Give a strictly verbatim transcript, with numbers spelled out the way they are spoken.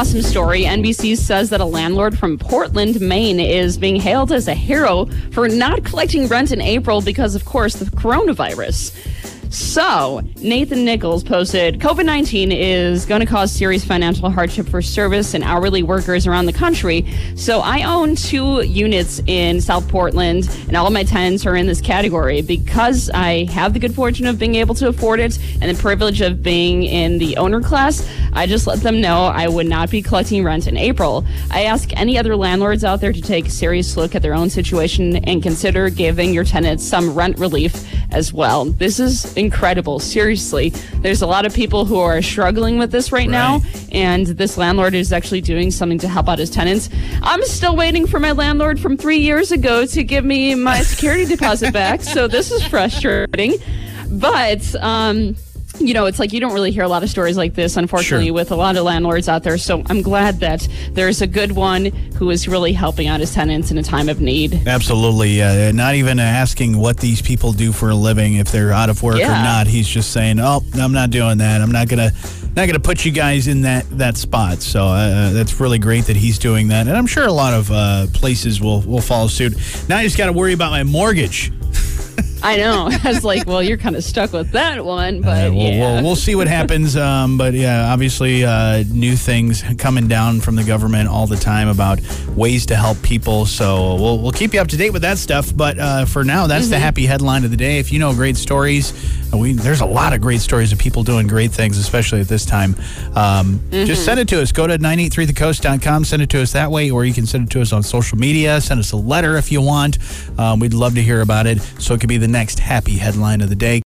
awesome story. N B C says that a landlord from Portland, Maine is being hailed as a hero for not collecting rent in April because, of course, the coronavirus. So, Nathan Nichols posted, COVID nineteen is going to cause serious financial hardship for service and hourly workers around the country. So, I own two units in South Portland, and all of my tenants are in this category. Because I have the good fortune of being able to afford it and the privilege of being in the owner class, I just let them know I would not be collecting rent in April. I ask any other landlords out there to take a serious look at their own situation and consider giving your tenants some rent relief as well. This is incredible. Seriously, there's a lot of people who are struggling with this right, right now, and this landlord is actually doing something to help out his tenants. I'm still waiting for my landlord from three years ago to give me my security deposit back, so this is frustrating. But, um... you know, it's like you don't really hear a lot of stories like this, unfortunately, sure. with a lot of landlords out there. So I'm glad that there's a good one who is really helping out his tenants in a time of need. Absolutely. Uh, not even asking what these people do for a living, if they're out of work yeah. or not. He's just saying, oh, I'm not doing that. I'm not going to not gonna put you guys in that, that spot. So uh, that's really great that he's doing that. And I'm sure a lot of uh, places will, will follow suit. Now I just got to worry about my mortgage. I know. I was like, well, you're kind of stuck with that one, but uh, we'll, yeah. We'll, we'll see what happens. Um, but yeah, obviously uh, new things coming down from the government all the time about ways to help people. So we'll we'll keep you up to date with that stuff. But uh, for now, that's mm-hmm. the happy headline of the day. If you know great stories, we there's a lot of great stories of people doing great things, especially at this time. Um, mm-hmm. Just send it to us. Go to nine eight three the coast dot com. Send it to us that way, or you can send it to us on social media. Send us a letter if you want. Um, we'd love to hear about it. So it could be the next happy headline of the day.